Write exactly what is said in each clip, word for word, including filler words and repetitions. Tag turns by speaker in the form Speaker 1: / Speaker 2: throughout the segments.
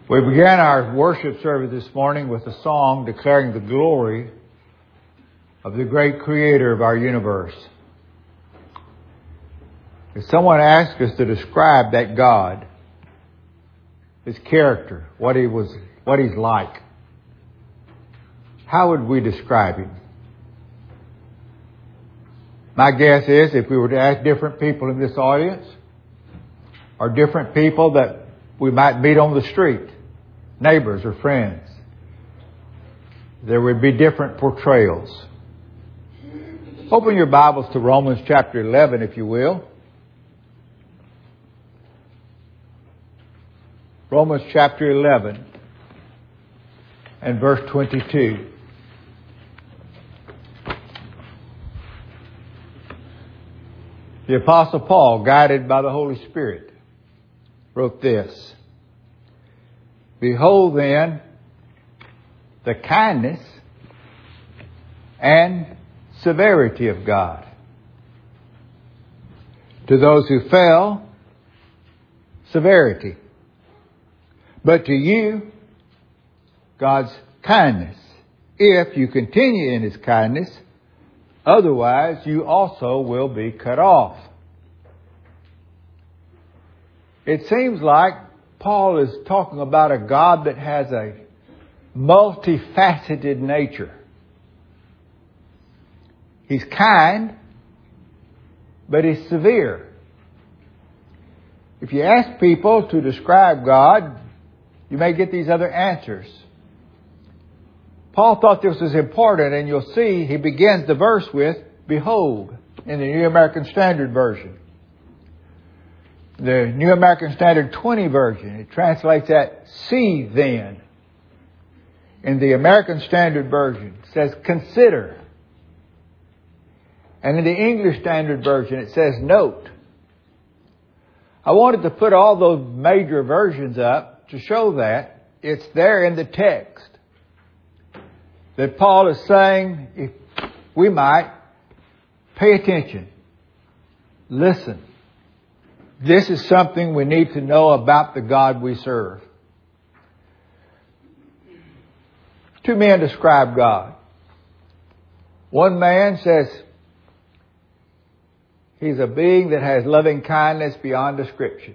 Speaker 1: We began our worship service this morning with a song declaring the glory of the great Creator of our universe. If someone asked us to describe that God, His character, what He was, what He's like, how would we describe Him? My guess is if we were to ask different people in this audience, or different people that we might meet on the street, neighbors or friends, there would be different portrayals. Open your Bibles to Romans chapter eleven, if you will. Romans chapter eleven and verse twenty-two. The Apostle Paul, guided by the Holy Spirit, wrote this: Behold then the kindness and severity of God. To those who fell, severity. But to you, God's kindness, if you continue in His kindness, otherwise you also will be cut off. It seems like Paul is talking about a God that has a multifaceted nature. He's kind, but He's severe. If you ask people to describe God, you may get these other answers. Paul thought this was important, and you'll see he begins the verse with, Behold, in the New American Standard Version. The New American Standard twenty version, it translates that, See then. In the American Standard Version, it says, Consider. And in the English Standard Version, it says, Note. I wanted to put all those major versions up to show that it's there in the text. That Paul is saying, if we might pay attention, listen. This is something we need to know about the God we serve. Two men describe God. One man says He's a being that has loving kindness beyond description.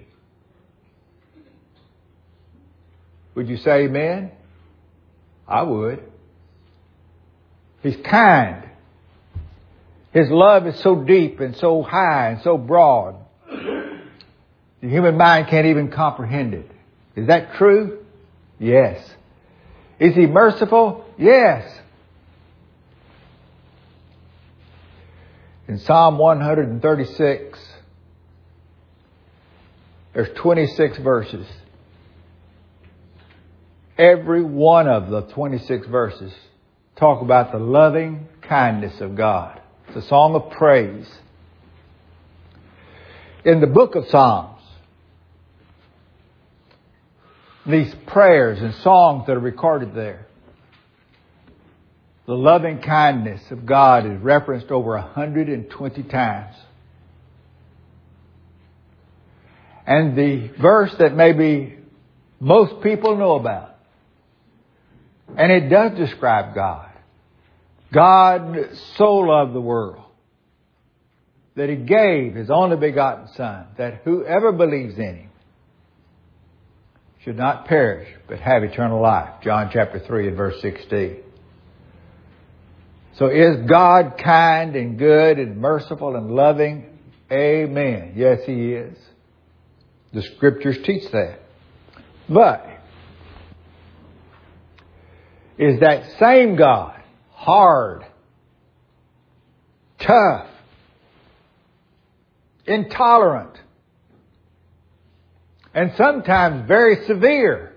Speaker 1: Would you say amen? I would. He's kind. His love is so deep and so high and so broad, the human mind can't even comprehend it. Is that true? Yes. Is He merciful? Yes. In Psalm one thirty-six, there's twenty-six verses. Every one of the twenty-six verses talk about the loving kindness of God. It's a song of praise. In the book of Psalms, these prayers and songs that are recorded there, the loving kindness of God is referenced over one hundred twenty times. And the verse that maybe most people know about, and it does describe God. God so loved the world that He gave His only begotten Son, that whoever believes in Him should not perish, but have eternal life. John chapter three and verse sixteen. So is God kind and good and merciful and loving? Amen. Yes, He is. The Scriptures teach that. But is that same God hard, tough, intolerant, and sometimes very severe?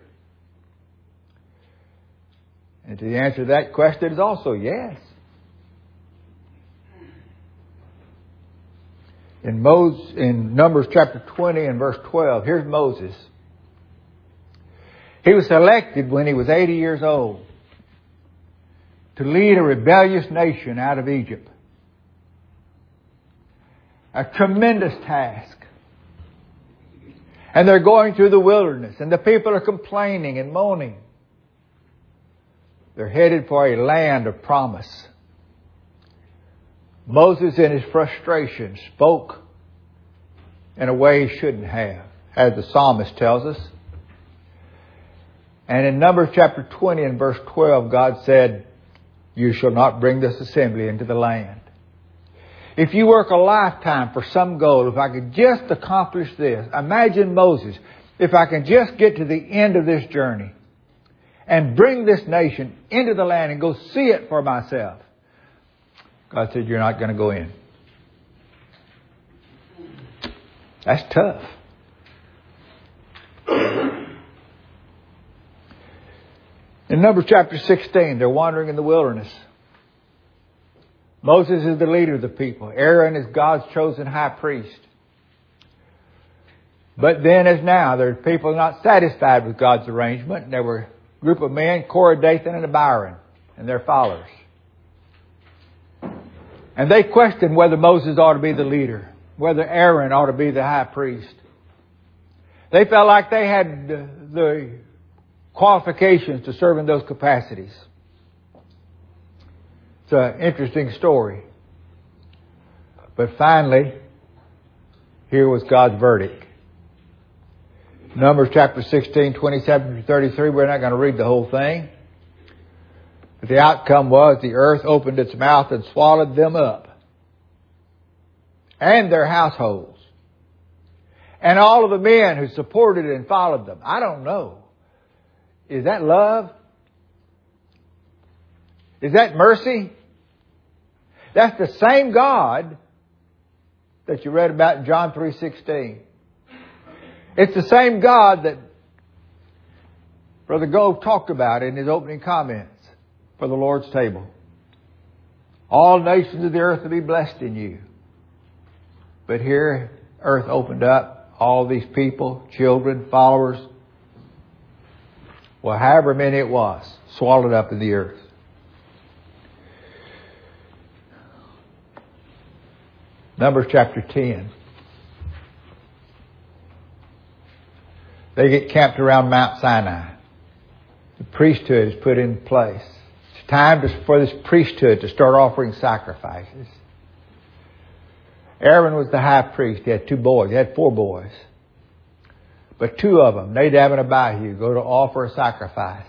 Speaker 1: And the answer to that question is also yes. In Moses, in Numbers chapter twenty and verse twelve, here's Moses. He was selected when he was eighty years old to lead a rebellious nation out of Egypt. A tremendous task. And they're going through the wilderness, and the people are complaining and moaning. They're headed for a land of promise. Moses, in his frustration, spoke in a way he shouldn't have, as the psalmist tells us. And in Numbers chapter twenty and verse twelve, God said, "You shall not bring this assembly into the land." If you work a lifetime for some goal, if I could just accomplish this, imagine Moses, if I can just get to the end of this journey and bring this nation into the land and go see it for myself. God said, "You're not going to go in." That's tough. In Numbers chapter sixteen, they're wandering in the wilderness. Moses is the leader of the people. Aaron is God's chosen high priest. But then as now, there are people not satisfied with God's arrangement. And there were a group of men, Korah, Dathan, and Abiram, and their followers. And they questioned whether Moses ought to be the leader, whether Aaron ought to be the high priest. They felt like they had the qualifications to serve in those capacities. It's an interesting story. But finally, here was God's verdict. Numbers chapter sixteen, twenty-seven to thirty-three. We're not going to read the whole thing. But the outcome was the earth opened its mouth and swallowed them up. And their households. And all of the men who supported and followed them. I don't know. Is that love? Is that mercy? That's the same God that you read about in John three sixteen. It's the same God that Brother Gove talked about in his opening comments for the Lord's table. All nations of the earth will be blessed in you. But here, earth opened up. All these people, children, followers, well, however many it was, swallowed up in the earth. Numbers chapter ten. They get camped around Mount Sinai. The priesthood is put in place. It's time to, for this priesthood to start offering sacrifices. Aaron was the high priest. He had two boys. He had four boys. But two of them, Nadab and Abihu, go to offer a sacrifice.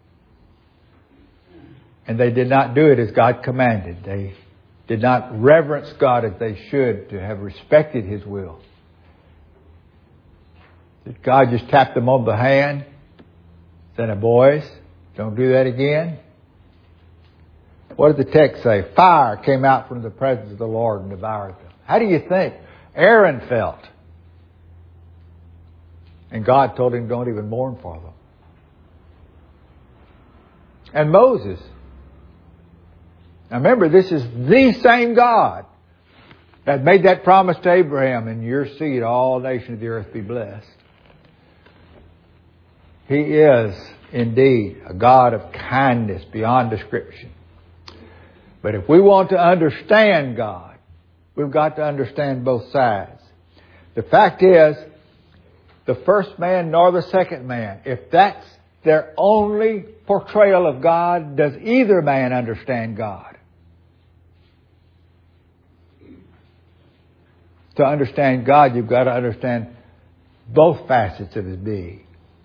Speaker 1: And they did not do it as God commanded. They did not reverence God as they should to have respected His will. Did God just tap them on the hand? Said, "Boys, don't do that again"? What did the text say? Fire came out from the presence of the Lord and devoured them. How do you think Aaron felt? And God told him, don't even mourn for them. And Moses. Now remember, this is the same God that made that promise to Abraham, "In your seed all nations of the earth be blessed." He is indeed a God of kindness beyond description. But if we want to understand God, we've got to understand both sides. The fact is, the first man nor the second man, if that's their only portrayal of God, does either man understand God? To understand God, you've got to understand both facets of His being.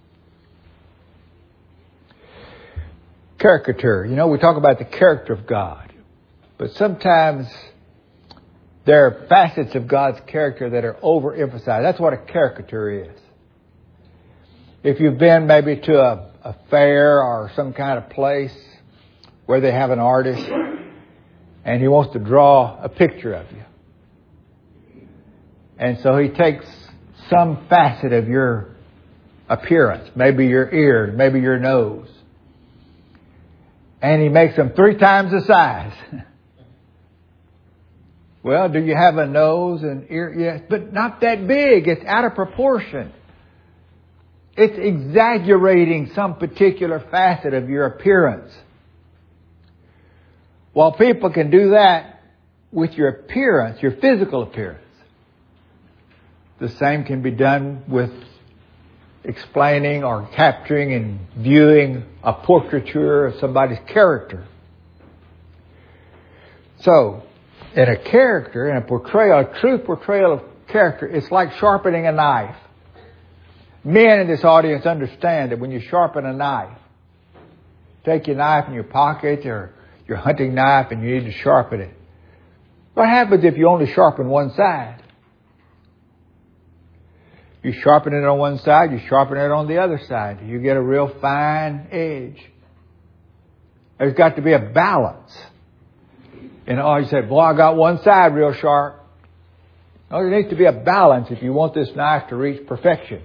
Speaker 1: Caricature. You know, we talk about the character of God. But sometimes there are facets of God's character that are overemphasized. That's what a caricature is. If you've been maybe to a, a fair or some kind of place where they have an artist and he wants to draw a picture of you. And so he takes some facet of your appearance, maybe your ears, maybe your nose, and he makes them three times the size. Well, do you have a nose and ear? Yes, but not that big. It's out of proportion. It's exaggerating some particular facet of your appearance. While people can do that with your appearance, your physical appearance, the same can be done with explaining or capturing and viewing a portraiture of somebody's character. So, in a character, in a portrayal, a true portrayal of character, it's like sharpening a knife. Men in this audience understand that when you sharpen a knife, take your knife in your pocket or your hunting knife and you need to sharpen it. What happens if you only sharpen one side? You sharpen it on one side, you sharpen it on the other side. You get a real fine edge. There's got to be a balance. And oh, you said, boy, I got one side real sharp. No, there needs to be a balance if you want this knife to reach perfection.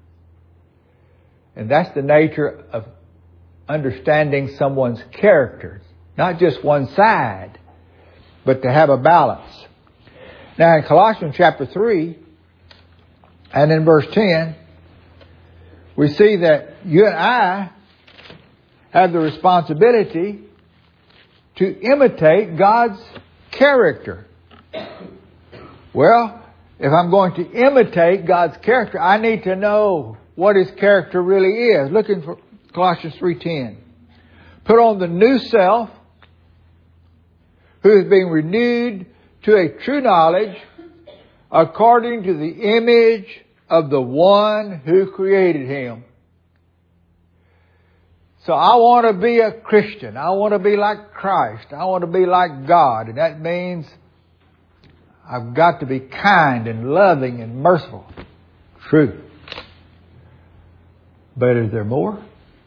Speaker 1: And that's the nature of understanding someone's character. Not just one side, but to have a balance. Now in Colossians chapter three, and in verse ten, we see that you and I have the responsibility to imitate God's character. Well, if I'm going to imitate God's character, I need to know what His character really is. Look in Colossians three ten. Put on the new self, who is being renewed to a true knowledge according to the image of the one who created him. So I want to be a Christian. I want to be like Christ. I want to be like God. And that means I've got to be kind and loving and merciful. True. But is there more?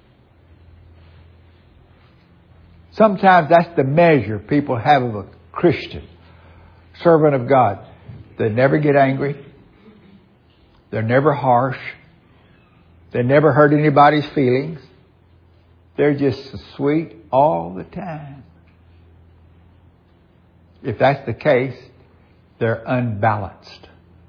Speaker 1: Sometimes that's the measure people have of a Christian, servant of God. They never get angry. They're never harsh. They never hurt anybody's feelings. They're just sweet all the time. If that's the case, they're unbalanced.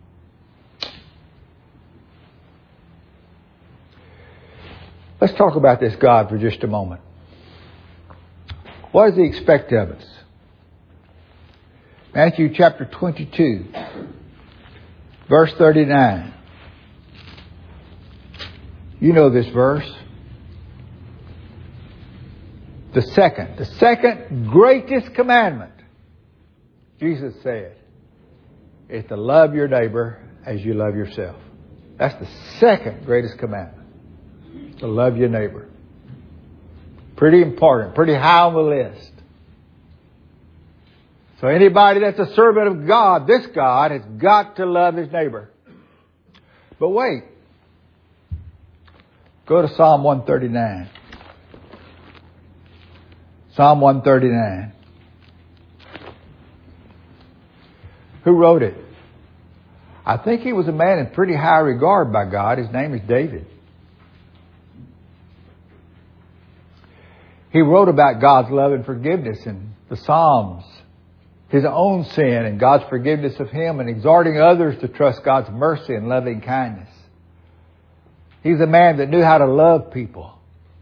Speaker 1: Let's talk about this God for just a moment. What does He expect of us? Matthew chapter twenty-two, verse thirty-nine. You know this verse. The second, the second greatest commandment, Jesus said, is to love your neighbor as you love yourself. That's the second greatest commandment, to love your neighbor. Pretty important, pretty high on the list. So anybody that's a servant of God, this God, has got to love his neighbor. But wait. Go to Psalm one thirty-nine. Psalm one thirty-nine. Who wrote it? I think he was a man in pretty high regard by God. His name is David. He wrote about God's love and forgiveness in the Psalms, his own sin and God's forgiveness of him, and exhorting others to trust God's mercy and loving kindness. He's a man that knew how to love people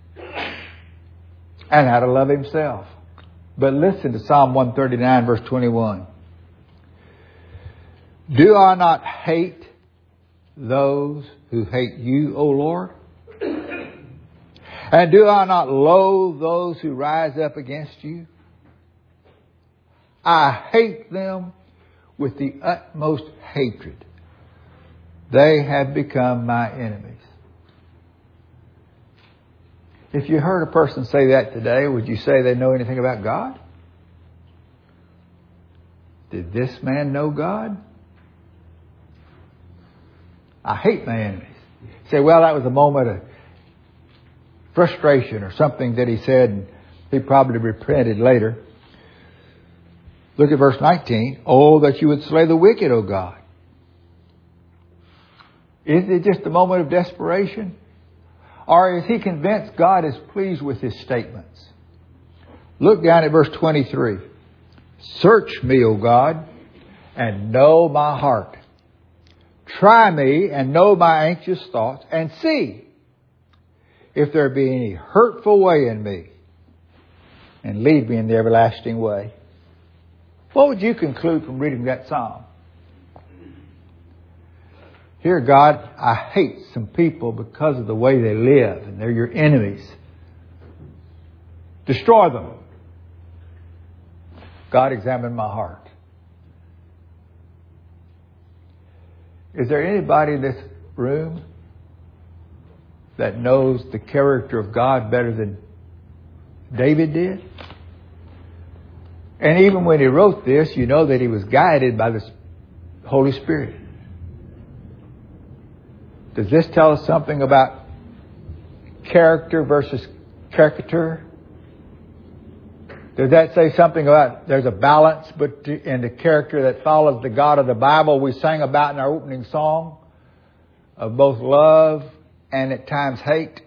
Speaker 1: and how to love himself. But listen to Psalm one thirty-nine, verse twenty-one. Do I not hate those who hate you, O Lord? And do I not loathe those who rise up against you? I hate them with the utmost hatred. They have become my enemies. If you heard a person say that today, would you say they know anything about God? Did this man know God? I hate my enemies. You say, well, that was a moment of frustration or something that he said, and he probably repented later. Look at verse nineteen. Oh, that you would slay the wicked, O God. Is it just a moment of desperation? Or is he convinced God is pleased with his statements? Look down at verse twenty-three. Search me, O God, and know my heart. Try me and know my anxious thoughts, and see if there be any hurtful way in me, and lead me in the everlasting way. What would you conclude from reading that psalm? Here, God, I hate some people because of the way they live, and they're your enemies. Destroy them. God, examine my heart. Is there anybody in this room that knows the character of God better than David did? And even when he wrote this, you know that he was guided by the Holy Spirit. Does this tell us something about character versus caricature? Does that say something about there's a balance but in the character that follows the God of the Bible we sang about in our opening song of both love and at times hate?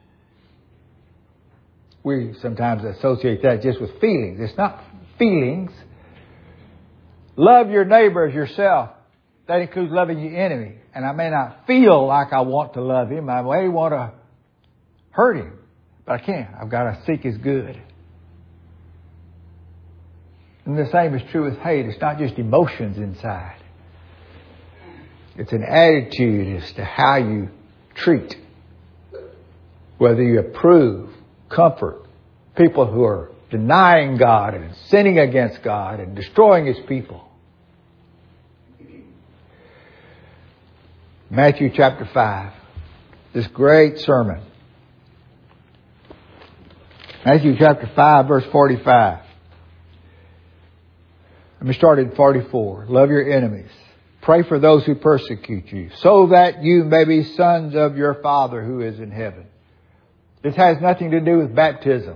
Speaker 1: We sometimes associate that just with feelings. It's not feelings. Love your neighbor as yourself. That includes loving your enemy. And I may not feel like I want to love him. I may want to hurt him. But I can't. I've got to seek his good. And the same is true with hate. It's not just emotions inside. It's an attitude as to how you treat. Whether you approve, comfort people who are denying God and sinning against God and destroying his people. Matthew chapter five. This great sermon. Matthew chapter five, verse forty-five. Let me start at forty-four. Love your enemies. Pray for those who persecute you, so that you may be sons of your Father who is in heaven. This has nothing to do with baptism.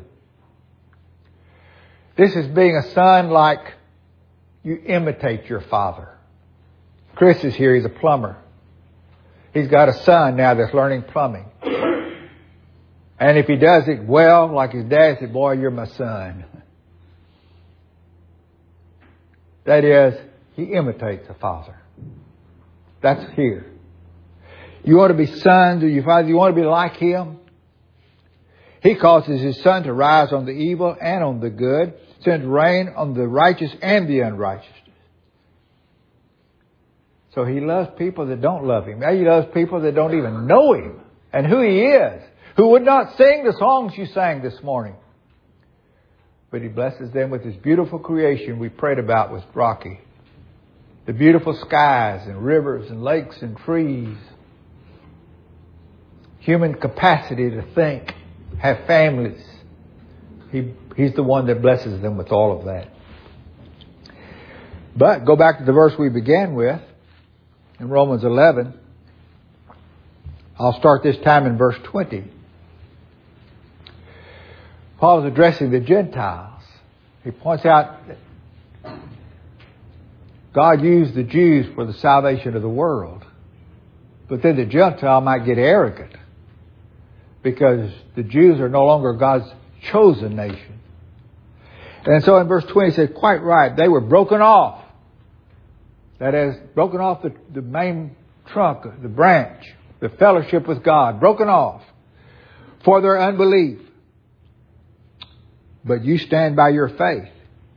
Speaker 1: This is being a son like you imitate your father. Chris is here. He's a plumber. He's got a son now that's learning plumbing. And if he does it well, like his dad said, boy, you're my son. That is, he imitates a father. That's here. You want to be sons of your father. You want to be like him. He causes his sun to rise on the evil and on the good, sends rain on the righteous and the unrighteous. So he loves people that don't love him. He loves people that don't even know him and who he is, who would not sing the songs you sang this morning. But he blesses them with his beautiful creation we prayed about with Rocky. The beautiful skies and rivers and lakes and trees. Human capacity to think, have families. He, he's the one that blesses them with all of that. But go back to the verse we began with in Romans eleven. I'll start this time in verse twenty. Paul is addressing the Gentiles. He points out that God used the Jews for the salvation of the world. But then the Gentile might get arrogant because the Jews are no longer God's chosen nation. And so in verse twenty he said, quite right, they were broken off. That is, broken off the, the main trunk, the branch, the fellowship with God, broken off for their unbelief. But you stand by your faith.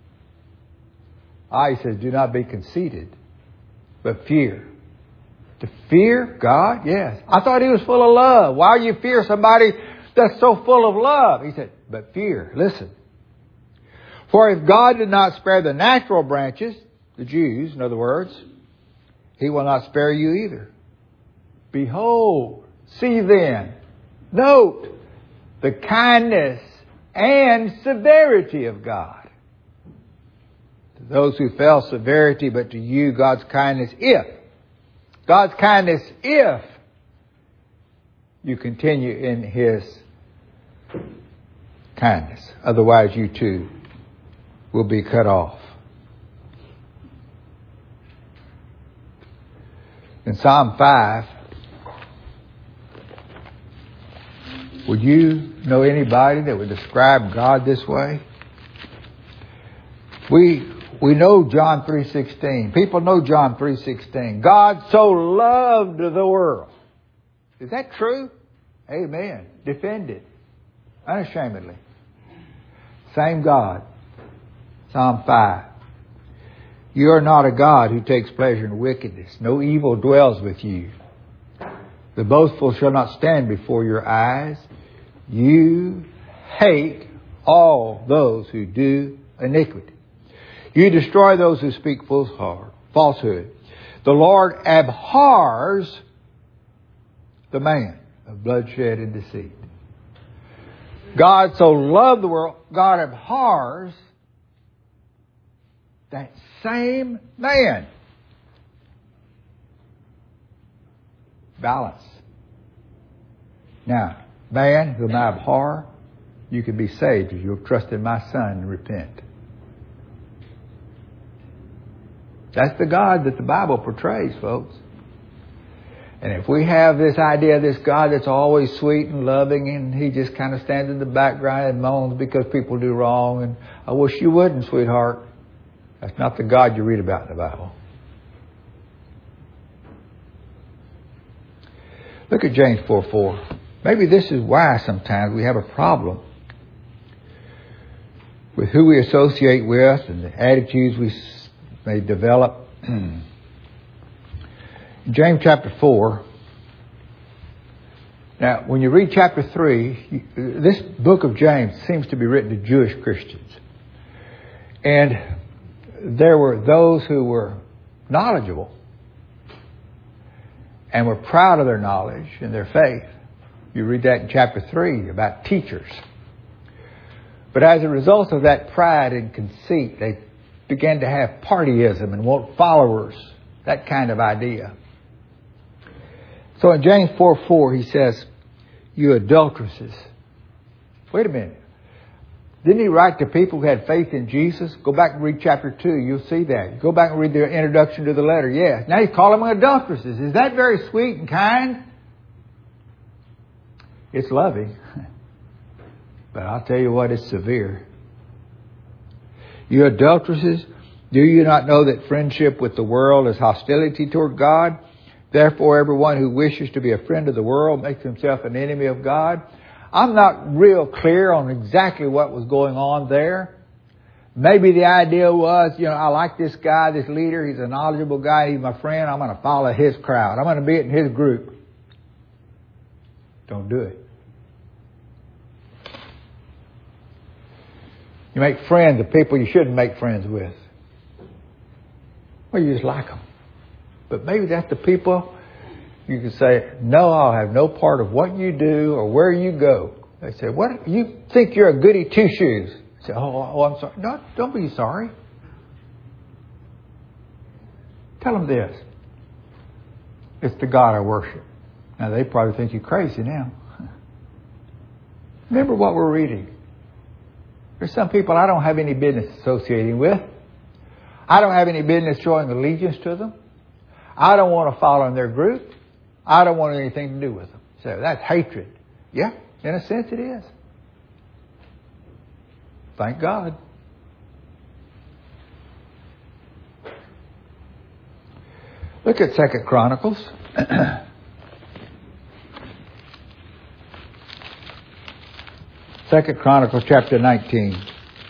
Speaker 1: Ah, he says, do not be conceited, but fear. To fear God? Yes. I thought he was full of love. Why do you fear somebody that's so full of love? He said, but fear. Listen. For if God did not spare the natural branches, the Jews, in other words, he will not spare you either. Behold, see then, note the kindness and severity of God. To those who fell, severity, but to you, God's kindness, if. God's kindness, if you continue in his kindness. Otherwise, you too will be cut off. In Psalm five, would you know anybody that would describe God this way? We we know John three sixteen. People know John three sixteen. God so loved the world. Is that true? Amen. Defend it unashamedly. Same God. Psalm five. You are not a God who takes pleasure in wickedness. No evil dwells with you. The boastful shall not stand before your eyes. You hate all those who do iniquity. You destroy those who speak falsehood. The Lord abhors the man of bloodshed and deceit. God so loved the world, God abhors that same man. Balance. Now, man whom I abhor, you can be saved if you'll trust in my Son and repent. That's the God that the Bible portrays, folks. And if we have this idea of this God that's always sweet and loving and He just kind of stands in the background and moans because people do wrong, and I wish you wouldn't, sweetheart. That's not the God you read about in the Bible. Look at James four four. Maybe this is why sometimes we have a problem with who we associate with and the attitudes we may develop. James chapter four. Now, when you read chapter three, this book of James seems to be written to Jewish Christians. And there were those who were knowledgeable and were proud of their knowledge and their faith. You read that in chapter three about teachers. But as a result of that pride and conceit, they began to have partyism and want followers, that kind of idea. So in James four four, he says, you adulteresses. Wait a minute. Didn't he write to people who had faith in Jesus? Go back and read chapter two. You'll see that. Go back and read the introduction to the letter. Yes. Now he's calling them adulteresses. Is that very sweet and kind? It's loving. But I'll tell you what, it's severe. You adulteresses, do you not know that friendship with the world is hostility toward God? Therefore, everyone who wishes to be a friend of the world makes himself an enemy of God. I'm not real clear on exactly what was going on there. Maybe the idea was, you know, I like this guy, this leader. He's a knowledgeable guy. He's my friend. I'm going to follow his crowd. I'm going to be in his group. Don't do it. You make friends of people you shouldn't make friends with. Well, you just like them. But maybe that's the people you can say, no, I'll have no part of what you do or where you go. They say, what? You think you're a goody two-shoes. You say, oh, oh, I'm sorry. No, don't be sorry. Tell them this. It's the God I worship. Now, they probably think you're crazy now. Remember what we're reading. There's some people I don't have any business associating with. I don't have any business showing allegiance to them. I don't want to follow in their group. I don't want anything to do with them. So that's hatred. Yeah, in a sense it is. Thank God. Look at Second Chronicles. Second Chronicles chapter nineteen.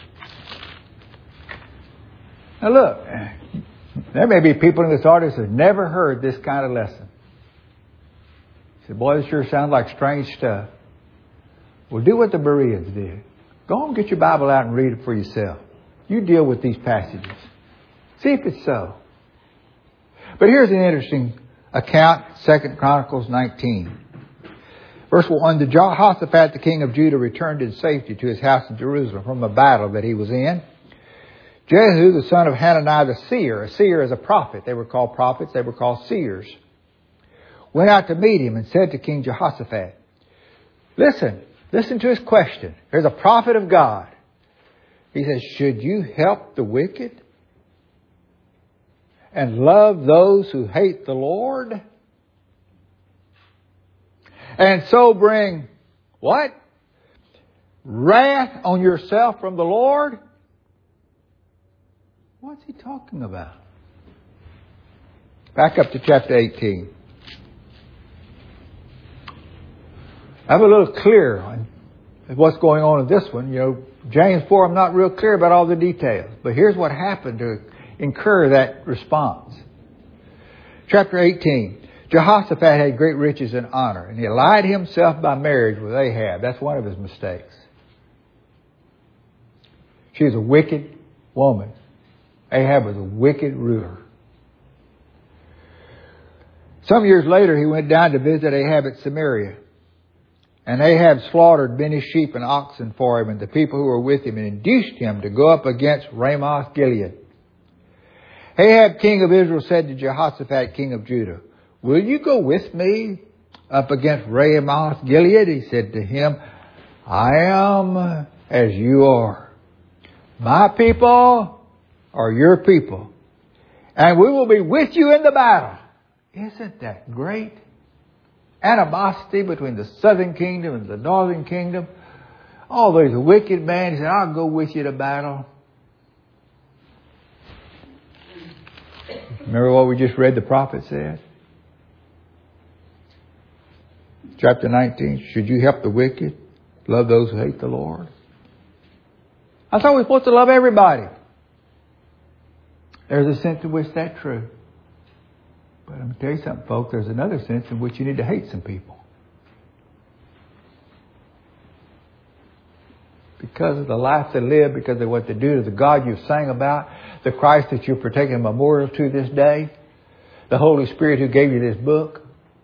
Speaker 1: Now look, there may be people in this audience who have never heard this kind of lesson. You say, boy, this sure sounds like strange stuff. Well, do what the Bereans did. Go and get your Bible out and read it for yourself. You deal with these passages. See if it's so. But here's an interesting account, Second Chronicles nineteen. Verse one, the Jehoshaphat, the king of Judah, returned in safety to his house in Jerusalem from a battle that he was in. Jehu, the son of Hananiah the seer, a seer is a prophet. They were called prophets. They were called seers. Went out to meet him and said to King Jehoshaphat, listen, listen to his question. There's a prophet of God. He says, should you help the wicked and love those who hate the Lord? And so bring what? Wrath on yourself from the Lord? What's he talking about? Back up to chapter eighteen. I'm a little clear on what's going on in this one. You know, James four, I'm not real clear about all the details. But here's what happened to incur that response. Chapter eighteen. Jehoshaphat had great riches and honor, and he allied himself by marriage with Ahab. That's one of his mistakes. She was a wicked woman. Ahab was a wicked ruler. Some years later, he went down to visit Ahab at Samaria. And Ahab slaughtered many sheep and oxen for him and the people who were with him, and induced him to go up against Ramoth Gilead. Ahab, king of Israel, said to Jehoshaphat, king of Judah, "Will you go with me up against Ramoth Gilead?" He said to him, "I am as you are. My people are your people, and we will be with you in the battle." Isn't that great? Animosity between the southern kingdom and the northern kingdom. Oh, there's a wicked man. He said, "I'll go with you to battle." Remember what we just read the prophet said? Chapter nineteen, should you help the wicked? Love those who hate the Lord? I thought we were supposed to love everybody. There's a sense in which that's true. But I'm going to tell you something, folks. There's another sense in which you need to hate some people. Because of the life they live, because of what they do to the God you've sang about, the Christ that you're partaking a memorial to this day, the Holy Spirit who gave you this book.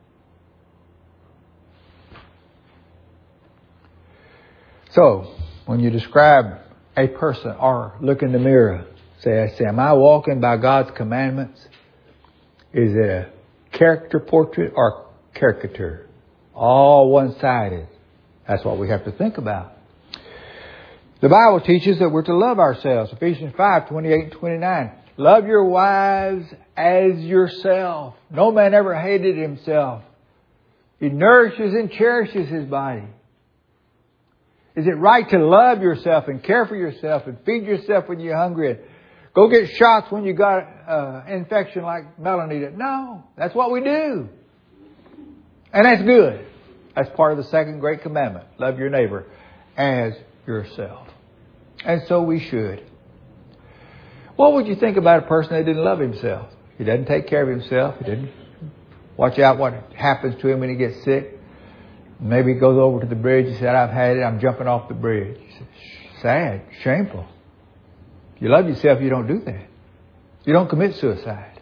Speaker 1: So, when you describe a person or look in the mirror, say, I say, am I walking by God's commandments? Is it a character portrait or caricature? All one-sided. That's what we have to think about. The Bible teaches that we're to love ourselves. Ephesians five, twenty-eight and twenty-nine. Love your wives as yourself. No man ever hated himself. He nourishes and cherishes his body. Is it right to love yourself and care for yourself and feed yourself when you're hungry and go get shots when you got uh, infection like Melanie did? No, that's what we do. And that's good. That's part of the second great commandment. Love your neighbor as yourself. And so we should. What would you think about a person that didn't love himself? He doesn't take care of himself. He didn't watch out what happens to him when he gets sick. Maybe he goes over to the bridge and said, I've had it, I'm jumping off the bridge. He said, sad, shameful. If you love yourself, you don't do that. You don't commit suicide.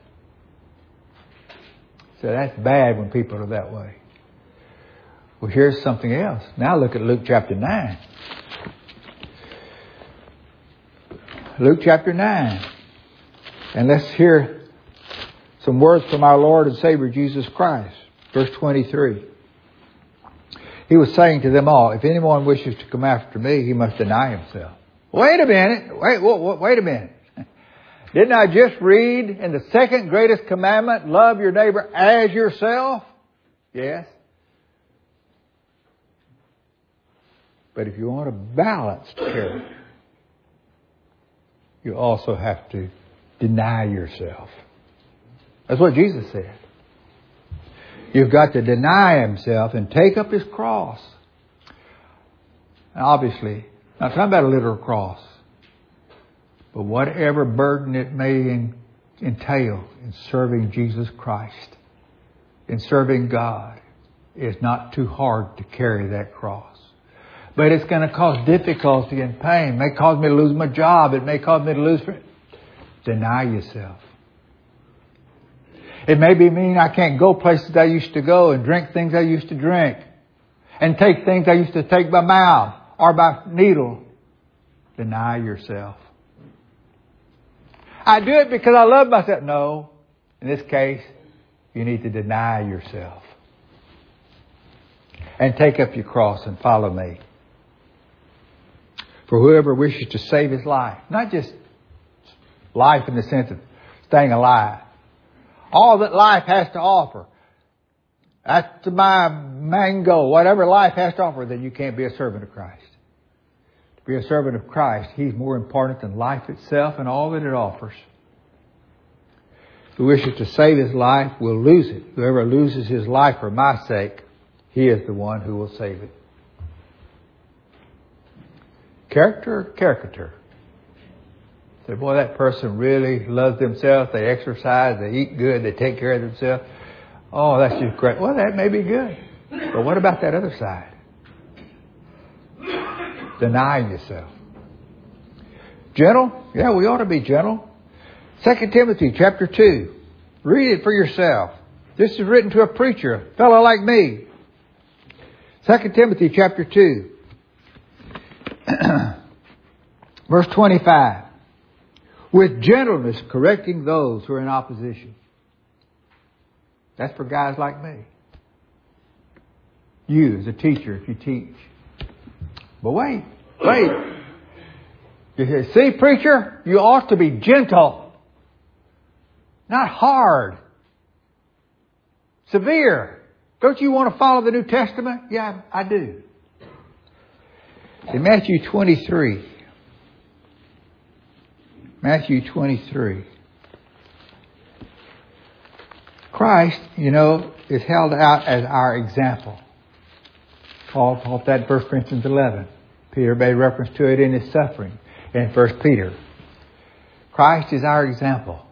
Speaker 1: So that's bad when people are that way. Well, here's something else. Now look at Luke chapter nine. Luke chapter nine. And let's hear some words from our Lord and Savior Jesus Christ. Verse twenty-three. He was saying to them all, if anyone wishes to come after me, he must deny himself. Wait a minute. Wait, wait, wait a minute. Didn't I just read in the second greatest commandment, love your neighbor as yourself? Yes. But if you want a balanced character, you also have to deny yourself. That's what Jesus said. You've got to deny himself and take up his cross. And obviously, not talking about a literal cross, but whatever burden it may entail in serving Jesus Christ, in serving God, it's not too hard to carry that cross. But it's going to cause difficulty and pain. It may cause me to lose my job. It may cause me to lose... Deny yourself. It may be mean I can't go places I used to go and drink things I used to drink and take things I used to take by mouth or by needle. Deny yourself. I do it because I love myself. No. In this case, you need to deny yourself and take up your cross and follow me. For whoever wishes to save his life, not just life in the sense of staying alive, all that life has to offer, that's my main goal. Whatever life has to offer, then you can't be a servant of Christ. To be a servant of Christ, he's more important than life itself and all that it offers. Who wishes to save his life will lose it. Whoever loses his life for my sake, he is the one who will save it. Character or caricature? Say, boy, that person really loves themselves. They exercise. They eat good. They take care of themselves. Oh, that's just great. Well, that may be good. But what about that other side? Denying yourself. Gentle? Yeah, we ought to be gentle. Second Timothy chapter two. Read it for yourself. This is written to a preacher, a fellow like me. Second Timothy chapter two. Verse twenty-five. With gentleness correcting those who are in opposition. That's for guys like me. You as a teacher, if you teach. But wait, wait. You say, see, preacher, you ought to be gentle. Not hard. Severe. Don't you want to follow the New Testament? Yeah, I do. In Matthew twenty-three. Matthew twenty-three. Christ, you know, is held out as our example. Paul taught that in First Corinthians eleven. Peter made reference to it in his suffering in First Peter. Christ is our example.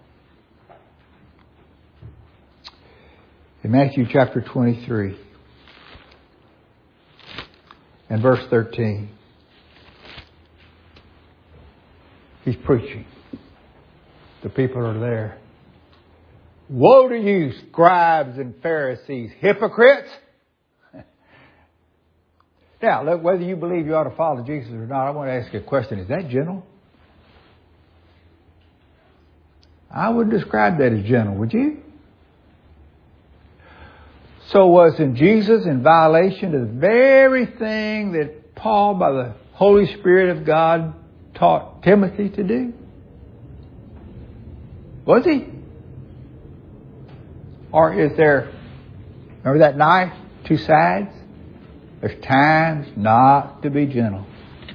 Speaker 1: In Matthew chapter twenty-three and verse thirteen. He's preaching. The people are there. Woe to you, scribes and Pharisees, hypocrites! Now, look, whether you believe you ought to follow Jesus or not, I want to ask you a question. Is that gentle? I wouldn't describe that as gentle, would you? So wasn't Jesus in violation of the very thing that Paul, by the Holy Spirit of God, taught Timothy to do? Was he? Or is there, remember that knife, two sides? There's times not to be gentle.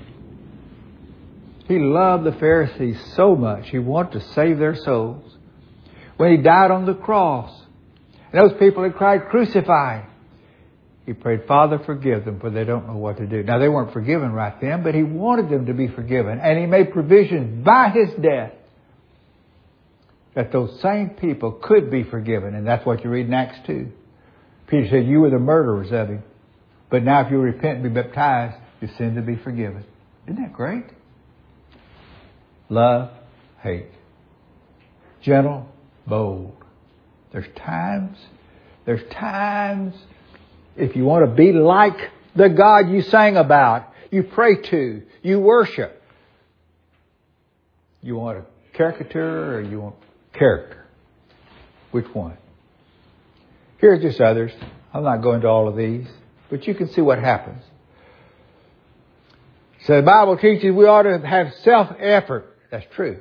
Speaker 1: He loved the Pharisees so much. He wanted to save their souls. When he died on the cross, and those people had cried, crucify. He prayed, Father, forgive them, for they don't know what to do. Now, they weren't forgiven right then, but he wanted them to be forgiven. And he made provisions by his death that those same people could be forgiven. And that's what you read in Acts two. Peter said, you were the murderers of him. But now if you repent and be baptized, your sins will be forgiven. Isn't that great? Love, hate. Gentle, bold. There's times, there's times if you want to be like the God you sang about, you pray to, you worship. You want a caricature or you want character? Which one? Here are just others. I'm not going to all of these, but you can see what happens. So the Bible teaches we ought to have self-effort. That's true.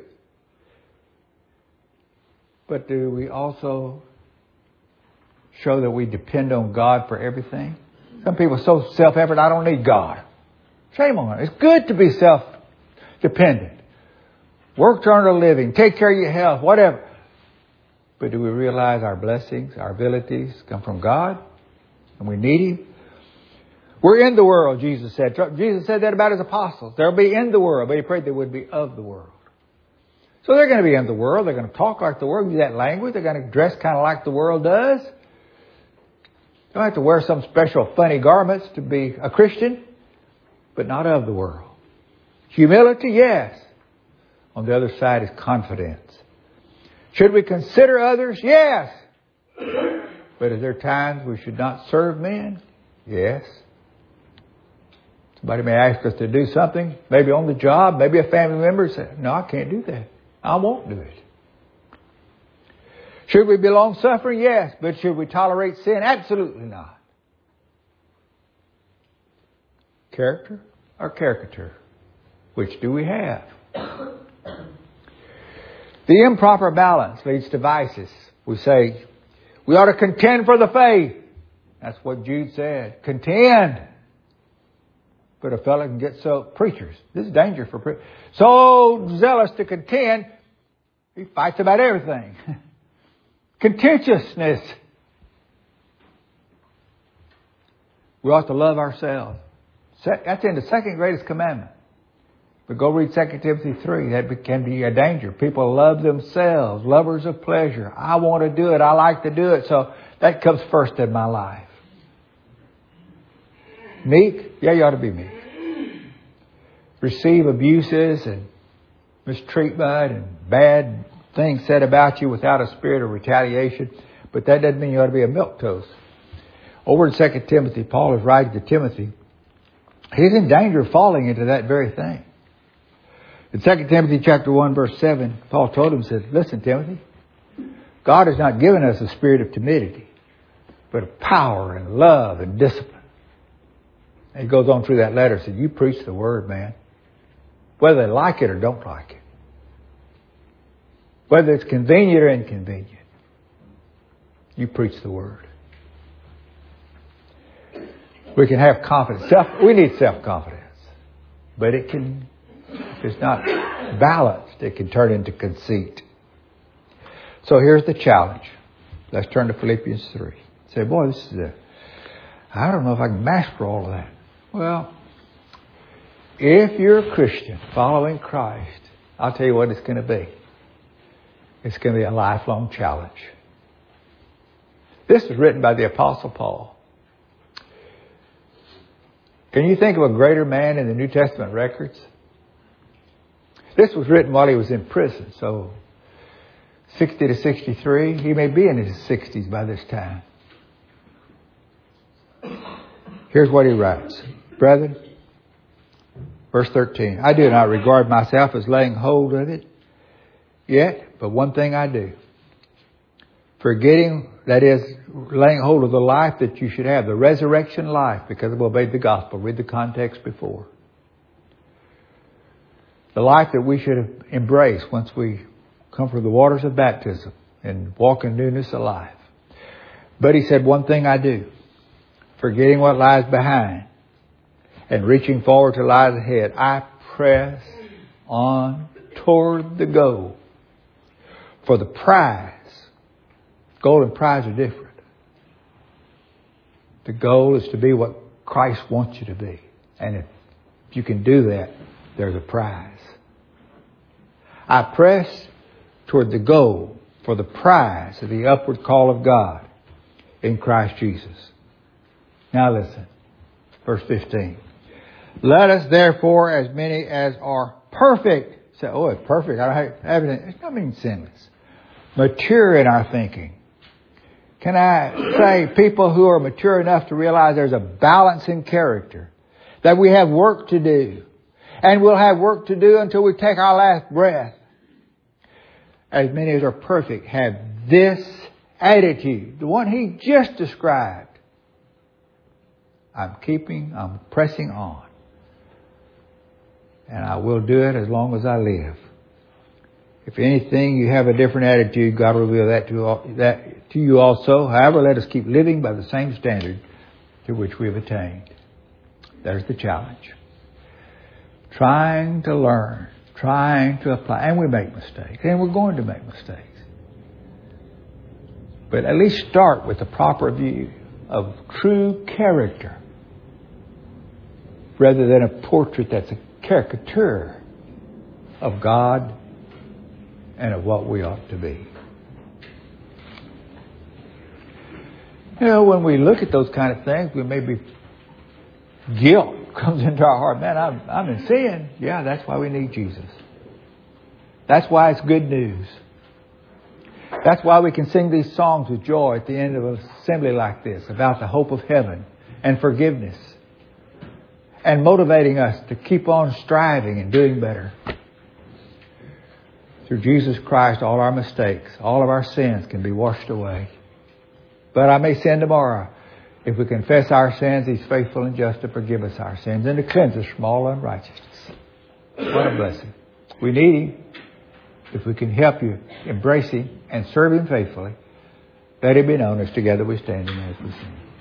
Speaker 1: But do we also show that we depend on God for everything? Some people are so self-effort, I don't need God. Shame on it. It's good to be self-dependent. Work to earn a living. Take care of your health. Whatever. But do we realize our blessings, our abilities come from God? And we need Him? We're in the world, Jesus said. Jesus said that about His apostles. They'll be in the world, but He prayed they would be of the world. So they're going to be in the world. They're going to talk like the world, use that language. They're going to dress kind of like the world does. You don't have to wear some special funny garments to be a Christian, but not of the world. Humility, yes. On the other side is confidence. Should we consider others? Yes. But is there times we should not serve men? Yes. Somebody may ask us to do something, maybe on the job, maybe a family member say, no, I can't do that. I won't do it. Should we be long-suffering? Yes. But should we tolerate sin? Absolutely not. Character or caricature? Which do we have? The improper balance leads to vices. We say, we ought to contend for the faith. That's what Jude said. Contend. But a fellow can get so, preachers, this is danger for preachers, so zealous to contend, he fights about everything. Contentiousness. We ought to love ourselves. That's in the second greatest commandment. But go read Second Timothy three. That can be a danger. People love themselves, lovers of pleasure. I want to do it. I like to do it. So That comes first in my life. Meek? Yeah, you ought to be meek. Receive abuses and mistreatment and bad things said about you without a spirit of retaliation. But that doesn't mean you ought to be a milquetoast. Over in Second Timothy, Paul is writing to Timothy. He's in danger of falling into that very thing. In Second Timothy chapter one, verse seven, Paul told him, said, listen, Timothy, God has not given us a spirit of timidity, but of power and love and discipline. And he goes on through that letter and said, you preach the word, man. Whether they like it or don't like it. Whether it's convenient or inconvenient. You preach the word. We can have confidence. Self, we need self-confidence. But it can, if it's not balanced, it can turn into conceit. So here's the challenge. Let's turn to Philippians three. Say, boy, this is a, I don't know if I can master all of that. Well, if you're a Christian following Christ, I'll tell you what it's going to be. It's going to be a lifelong challenge. This was written by the Apostle Paul. Can you think of a greater man in the New Testament records? This was written while he was in prison, so sixty to sixty-three, he may be in his sixties by this time. Here's what he writes. Brethren, verse thirteen, I do not regard myself as laying hold of it yet, but one thing I do. Forgetting, that is, laying hold of the life that you should have, the resurrection life, because I've obeyed the gospel. Read the context before. The life that we should embrace once we come from the waters of baptism and walk in newness of life. But he said, one thing I do, forgetting what lies behind and reaching forward to lies ahead, I press on toward the goal for the prize. Goal and prize are different. The goal is to be what Christ wants you to be. And if you can do that, there's a prize. I press toward the goal for the prize of the upward call of God in Christ Jesus. Now listen, verse fifteen. Let us therefore, as many as are perfect, say, oh, it's perfect. I don't have evidence. It's not mean sinless. Mature in our thinking. Can I say people who are mature enough to realize there's a balance in character, that we have work to do, and we'll have work to do until we take our last breath. As many as are perfect have this attitude, the one he just described. I'm keeping, I'm pressing on. And I will do it as long as I live. If anything, you have a different attitude, God will reveal that to, that to you also. However, let us keep living by the same standard to which we have attained. There's the challenge. Trying to learn, trying to apply. And we make mistakes. And we're going to make mistakes. But at least start with the proper view of true character, rather than a portrait that's a caricature of God and of what we ought to be. You know, when we look at those kind of things, we may be, guilt comes into our heart. Man, I'm, I'm in sin. Yeah, that's why we need Jesus. That's why it's good news. That's why we can sing these songs with joy at the end of an assembly like this about the hope of heaven and forgiveness, and motivating us to keep on striving and doing better. Through Jesus Christ, all our mistakes, all of our sins can be washed away. But I may sin tomorrow. If we confess our sins, He's faithful and just to forgive us our sins and to cleanse us from all unrighteousness. What a blessing. We need Him. If we can help you embrace Him and serve Him faithfully, let it be known as together we stand in as we sing.